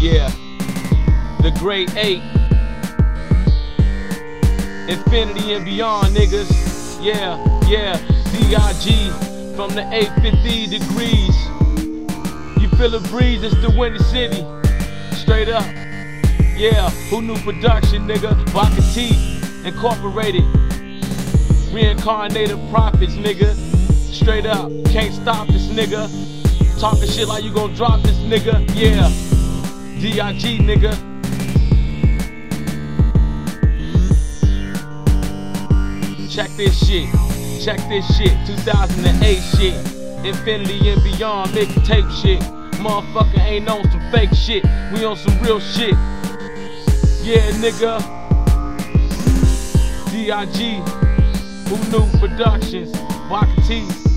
Yeah, the Great 8, infinity and beyond, niggas. Yeah, DIG from the 850 degrees. You feel a breeze, it's the Windy City. Straight up. Yeah, Who Knew Production, nigga. Vodka T Incorporated. Reincarnated prophets, nigga. Straight up. Can't stop this nigga. Talking shit like you gon' drop this nigga. Yeah. DIG, nigga. Check this shit. 2008 shit. Infinity and beyond mixtape shit. Motherfucker ain't on some fake shit. We on some real shit. Yeah, nigga. DIG. Who Knew Productions. Vodka T.